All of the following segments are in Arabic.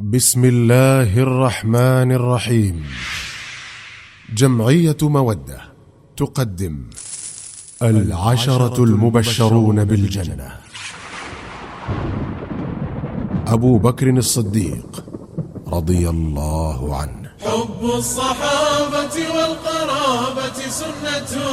بسم الله الرحمن الرحيم. جمعية مودة تقدم 10 المبشرون بالجنة. أبو بكر الصديق رضي الله عنه. حب الصحابة والقرابة سنة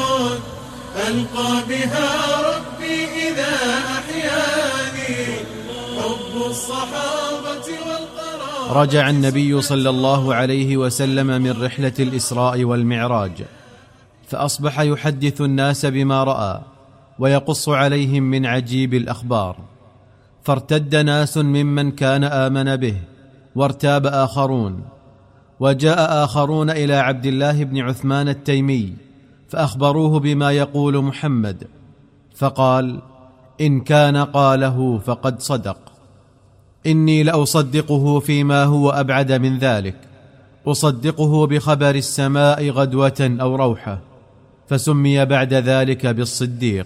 ألقى بها ربي إذا أحياني. حب الصحابة والقرابة. رجع النبي صلى الله عليه وسلم من رحلة الإسراء والمعراج، فأصبح يحدث الناس بما رأى ويقص عليهم من عجيب الأخبار، فارتد ناس ممن كان آمن به وارتاب آخرون، وجاء آخرون إلى عبد الله بن عثمان التيمي فأخبروه بما يقول محمد، فقال: إن كان قاله فقد صدق، إني لأصدقه فيما هو أبعد من ذلك، أصدقه بخبر السماء غدوة أو روحة، فسمي بعد ذلك بالصديق.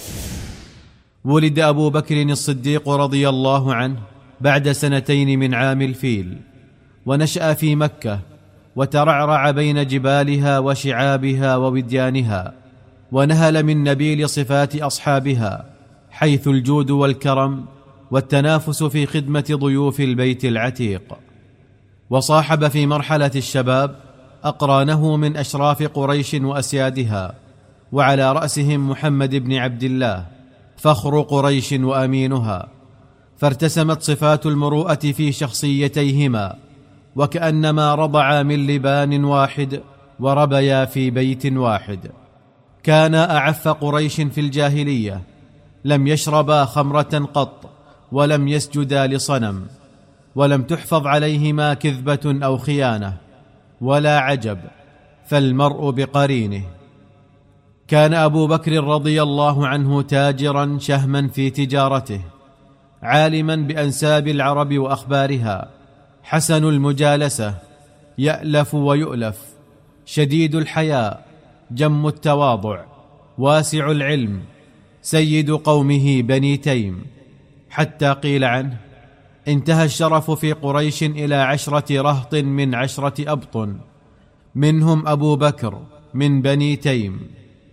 ولد أبو بكر الصديق رضي الله عنه بعد 2 من عام الفيل، ونشأ في مكة، وترعرع بين جبالها وشعابها ووديانها، ونهل من نبيل صفات أصحابها، حيث الجود والكرم والتنافس في خدمة ضيوف البيت العتيق. وصاحب في مرحلة الشباب أقرانه من أشراف قريش وأسيادها، وعلى رأسهم محمد بن عبد الله فخر قريش وأمينها، فارتسمت صفات المروءة في شخصيتيهما، وكأنما رضعا من لبان واحد وربيا في بيت واحد. كانا أعف قريش في الجاهلية، لم يشربا خمرة قط، ولم يسجدا لصنم، ولم تحفظ عليهما كذبة أو خيانة، ولا عجب، فالمرء بقرينه. كان أبو بكر رضي الله عنه تاجرا شهما في تجارته، عالما بأنساب العرب وأخبارها، حسن المجالسة، يألف ويؤلف، شديد الحياء، جم التواضع، واسع العلم، سيد قومه بني تيم، حتى قيل عنه: انتهى الشرف في قريش إلى 10 رهط من 10 أبطن، منهم أبو بكر من بني تيم.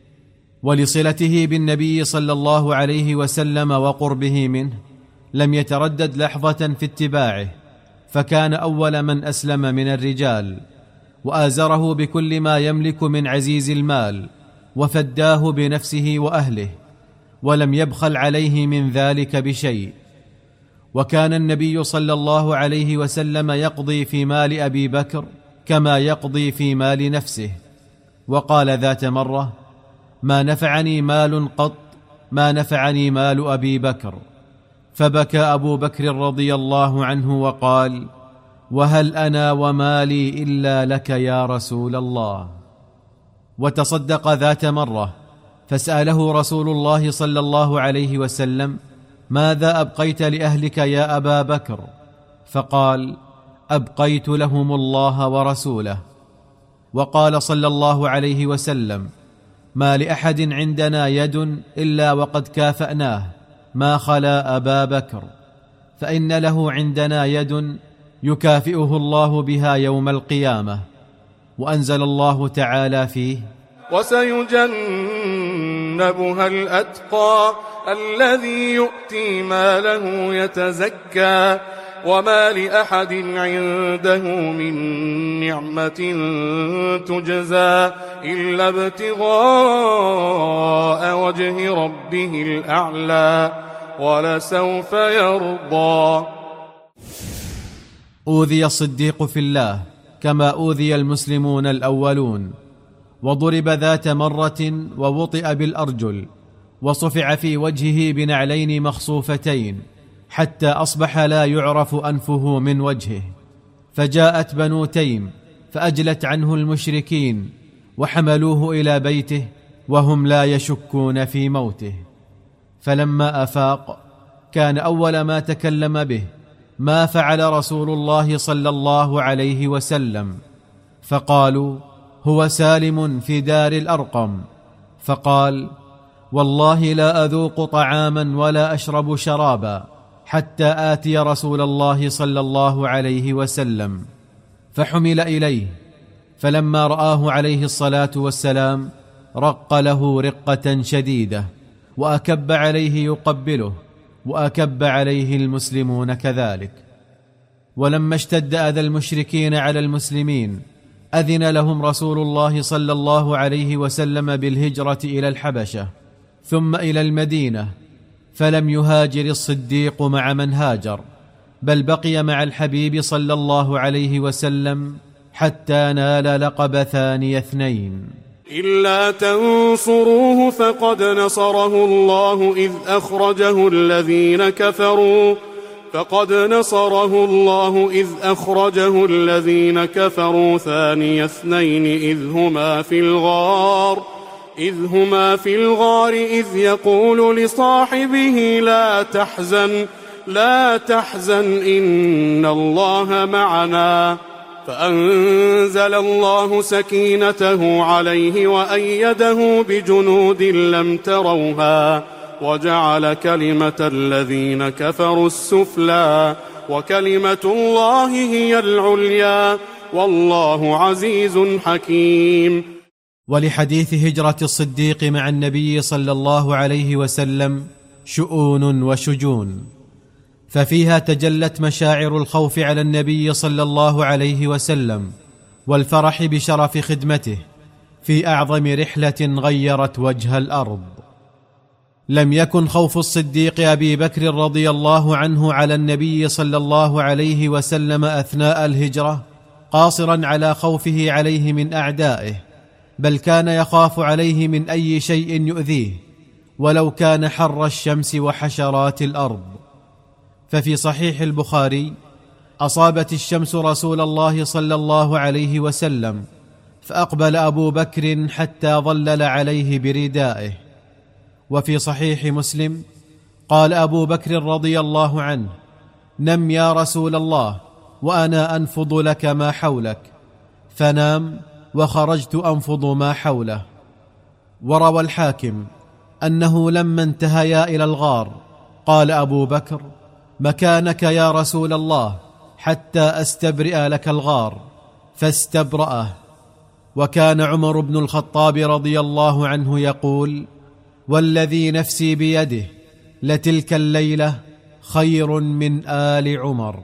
ولصلته بالنبي صلى الله عليه وسلم وقربه منه لم يتردد لحظة في اتباعه، فكان أول من أسلم من الرجال، وآزره بكل ما يملك من عزيز المال، وفداه بنفسه وأهله، ولم يبخل عليه من ذلك بشيء. وكان النبي صلى الله عليه وسلم يقضي في مال أبي بكر كما يقضي في مال نفسه، وقال ذات مرة: ما نفعني مال قط ما نفعني مال أبي بكر. فبكى أبو بكر رضي الله عنه وقال: وهل أنا ومالي إلا لك يا رسول الله. وتصدق ذات مرة، فسأله رسول الله صلى الله عليه وسلم: ماذا أبقيت لأهلك يا أبا بكر؟ فقال: أبقيت لهم الله ورسوله. وقال صلى الله عليه وسلم: ما لأحد عندنا يد إلا وقد كافأناه، ما خلا أبا بكر، فإن له عندنا يد يكافئه الله بها يوم القيامة. وأنزل الله تعالى فيه: وسيجنبها الأتقى الذي يؤتي ماله يتزكى وما لأحد عنده من نعمة تجزى إلا ابتغاء وجه ربه الأعلى ولسوف يرضى. أوذي الصديق في الله كما أوذي المسلمون الأولون، وضرب ذات مرة ووطئ بالأرجل، وصفع في وجهه بنعلين مخصوفتين، حتى أصبح لا يعرف أنفه من وجهه. فجاءت بنو تيم فأجلت عنه المشركين، وحملوه إلى بيته وهم لا يشكون في موته. فلما أفاق كان أول ما تكلم به ما فعل رسول الله صلى الله عليه وسلم، فقالوا: هو سالم في دار الأرقم. فقال: والله لا أذوق طعاما ولا أشرب شرابا حتى آتي رسول الله صلى الله عليه وسلم، فحمل إليه، فلما رآه عليه الصلاة والسلام رق له رقة شديدة، وأكب عليه يقبله، وأكب عليه المسلمون كذلك. ولما اشتد أذى المشركين على المسلمين أذن لهم رسول الله صلى الله عليه وسلم بالهجرة إلى الحبشة ثم إلى المدينة، فلم يهاجر الصديق مع من هاجر، بل بقي مع الحبيب صلى الله عليه وسلم حتى نال لقب ثاني اثنين. إلا تنصروه فقد نصره الله إذ أخرجه الذين كفروا ثاني اثنين إذ هما في الغار إذ يقول لصاحبه لا تحزن إن الله معنا، فأنزل الله سكينته عليه وأيده بجنود لم تروها، وجعل كلمة الذين كفروا السفلى وكلمة الله هي العليا والله عزيز حكيم. ولحديث هجرة الصديق مع النبي صلى الله عليه وسلم شؤون وشجون، ففيها تجلت مشاعر الخوف على النبي صلى الله عليه وسلم والفرح بشرف خدمته في أعظم رحلة غيرت وجه الأرض. لم يكن خوف الصديق أبي بكر رضي الله عنه على النبي صلى الله عليه وسلم أثناء الهجرة قاصرا على خوفه عليه من أعدائه، بل كان يخاف عليه من أي شيء يؤذيه ولو كان حر الشمس وحشرات الأرض. ففي صحيح البخاري: أصابت الشمس رسول الله صلى الله عليه وسلم فأقبل أبو بكر حتى ظلل عليه بردائه. وفي صحيح مسلم قال أبو بكر رضي الله عنه: نم يا رسول الله وأنا أنفض لك ما حولك، فنام وخرجت أنفض ما حوله. وروى الحاكم أنه لما انتهيا إلى الغار قال أبو بكر: مكانك يا رسول الله حتى أستبرئ لك الغار، فاستبرأه. وكان عمر بن الخطاب رضي الله عنه يقول: والذي نفسي بيده لتلك الليلة خير من آل عمر.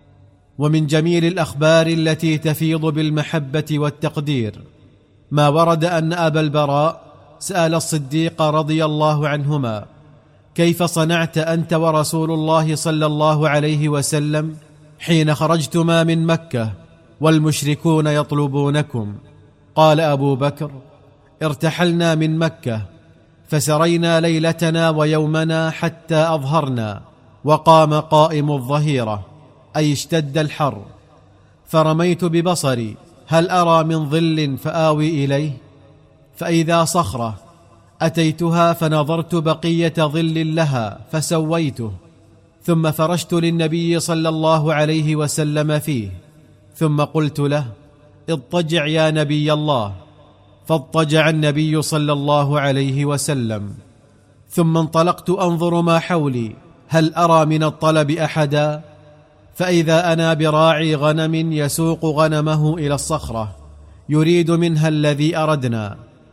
ومن جميل الأخبار التي تفيض بالمحبة والتقدير ما ورد أن أبا البراء سأل الصديق رضي الله عنهما: كيف صنعت أنت ورسول الله صلى الله عليه وسلم حين خرجتما من مكة والمشركون يطلبونكم؟ قال أبو بكر: ارتحلنا من مكة فسرينا ليلتنا ويومنا حتى أظهرنا، وقام قائم الظهيرة، أي اشتد الحر، فرميت ببصري هل أرى من ظل فآوي إليه، فإذا صخرة أتيتها فنظرت بقية ظل لها فسويته، ثم فرشت للنبي صلى الله عليه وسلم فيه، ثم قلت له: اضطجع يا نبي الله، فاضطجع النبي صلى الله عليه وسلم. ثم انطلقت أنظر ما حولي هل أرى من الطلب أحدا، فإذا أنا براعي غنم يسوق غنمه إلى الصخرة يريد منها الذي أردنا،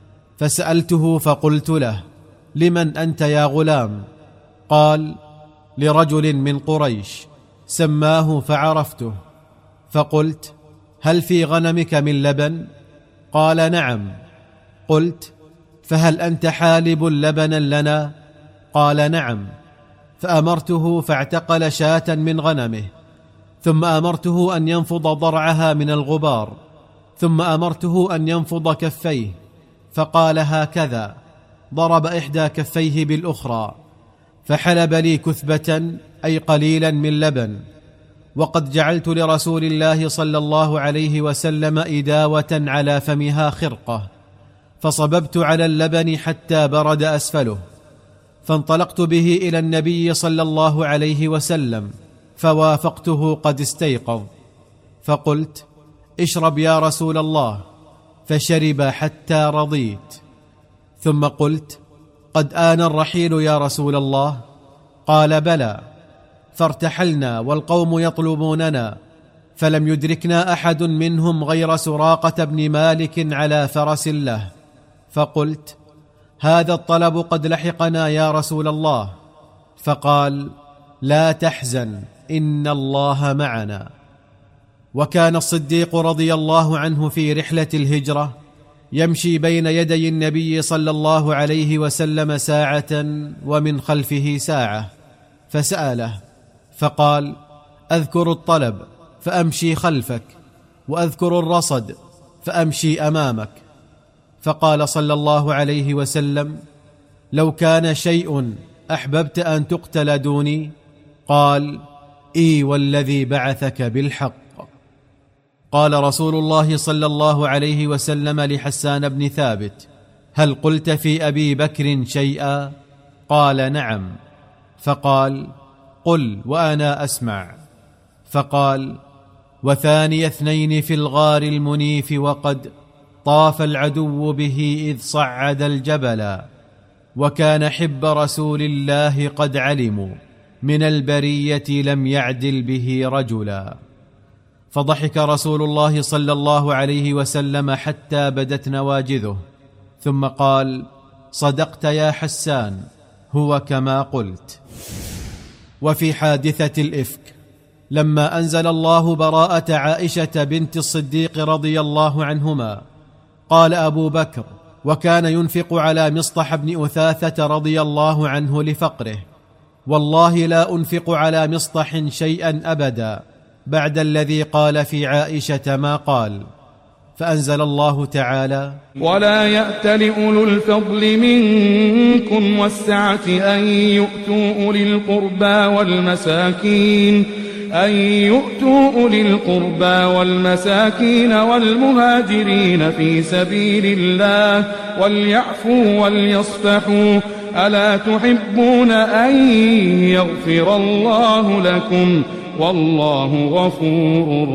فسألته فقلت له: لمن أنت يا غلام؟ قال: لرجل من قريش، سماه فعرفته، فقلت: هل في غنمك من لبن؟ قال: نعم. قلت: فهل أنت حالب لبنا لنا؟ قال: نعم. فأمرته فاعتقل شاة من غنمه، ثم أمرته أن ينفض ضرعها من الغبار، ثم أمرته أن ينفض كفيه، فقال هكذا، ضرب إحدى كفيه بالأخرى، فحلب لي كثبة أي قليلا من لبن. وقد جعلت لرسول الله صلى الله عليه وسلم إداوة على فمها خرقة، فصببت على اللبن حتى برد أسفله، فانطلقت به إلى النبي صلى الله عليه وسلم، فوافقته قد استيقظ، فقلت: اشرب يا رسول الله، فشرب حتى رضيت. ثم قلت: قد آن الرحيل يا رسول الله؟ قال: بلى. فارتحلنا والقوم يطلبوننا، فلم يدركنا أحد منهم غير سراقة بن مالك على فرس له، فقلت: هذا الطلب قد لحقنا يا رسول الله. فقال: لا تحزن، إن الله معنا. وكان الصديق رضي الله عنه في رحلة الهجرة يمشي بين يدي النبي صلى الله عليه وسلم ساعة ومن خلفه ساعة، فسأله فقال: أذكر الطلب فأمشي خلفك، وأذكر الرصد فأمشي أمامك. فقال صلى الله عليه وسلم: لو كان شيء أحببت أن تقتل دوني؟ قال: إي والذي بعثك بالحق. قال رسول الله صلى الله عليه وسلم لحسان بن ثابت: هل قلت في أبي بكر شيئا؟ قال: نعم. فقال: قل وأنا أسمع. فقال: وثاني اثنين في الغار المنيف وقد طاف العدو به إذ صعد الجبل، وكان حب رسول الله قد علموا من البرية لم يعدل به رجلا. فضحك رسول الله صلى الله عليه وسلم حتى بدت نواجذه، ثم قال: صدقت يا حسان، هو كما قلت. وفي حادثة الإفك لما أنزل الله براءة عائشة بنت الصديق رضي الله عنهما، قال أبو بكر، وكان ينفق على مصطح بن أثاثة رضي الله عنه لفقره: والله لا أنفق على مصطح شيئا أبدا بعد الذي قال في عائشة ما قال. فأنزل الله تعالى: ولا يأت لأولو الفضل منكم والسعة أن يؤتوا أولي القربى والمساكين والمهاجرين في سبيل الله وليعفوا وليصفحوا، ألا تحبون أن يغفر الله لكم والله غفور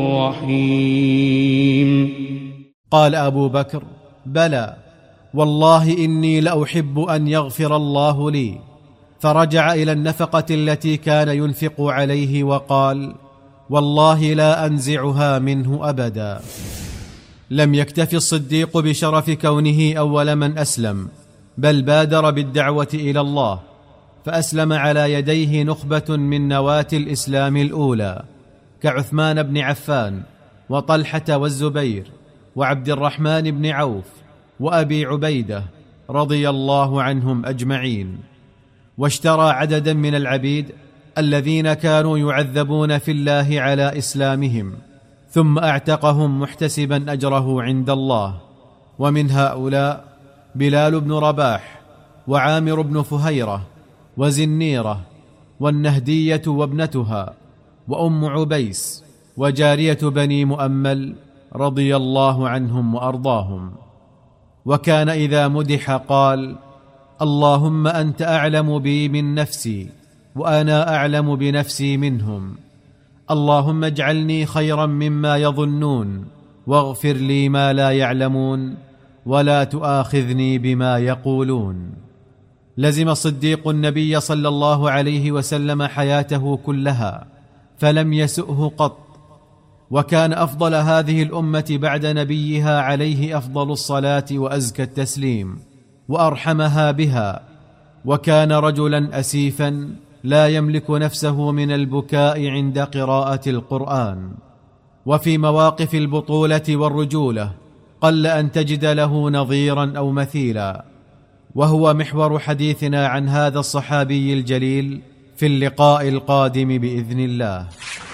رحيم. قال أبو بكر: بلى، والله إني لأحب أن يغفر الله لي. فرجع إلى النفقة التي كان ينفق عليه وقال: والله لا أنزعها منه أبدا. لم يكتف الصديق بشرف كونه أول من أسلم، بل بادر بالدعوة إلى الله، فأسلم على يديه نخبة من نواة الإسلام الأولى كعثمان بن عفان وطلحة والزبير وعبد الرحمن بن عوف وأبي عبيدة رضي الله عنهم أجمعين. واشترى عددا من العبيد الذين كانوا يعذبون في الله على إسلامهم، ثم أعتقهم محتسبا أجره عند الله. ومن هؤلاء بلال بن رباح وعامر بن فهيرة وزنيرة والنهدية وابنتها وأم عبيس وجارية بني مؤمل رضي الله عنهم وأرضاهم. وكان إذا مدح قال: اللهم أنت أعلم بي من نفسي وأنا أعلم بنفسي منهم، اللهم اجعلني خيرا مما يظنون، واغفر لي ما لا يعلمون، ولا تؤاخذني بما يقولون. لزم الصديق النبي صلى الله عليه وسلم حياته كلها، فلم يسؤه قط، وكان أفضل هذه الأمة بعد نبيها عليه أفضل الصلاة وأزكى التسليم، وأرحمها بها. وكان رجلا أسيفا لا يملك نفسه من البكاء عند قراءة القرآن. وفي مواقف البطولة والرجولة قل أن تجد له نظيرا أو مثيلا، وهو محور حديثنا عن هذا الصحابي الجليل في اللقاء القادم بإذن الله.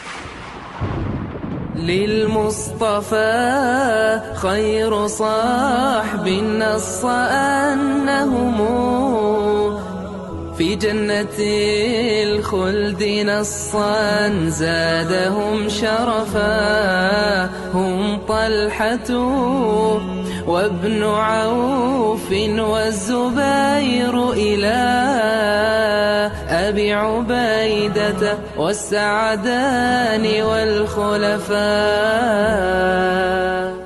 للمصطفى خير صاحب نص أنهم في جنة الخلد نصا زادهم شرفا، هم طلحة وابن عوف والزبير إلى أبي عبيدة والسعدان والخلفاء.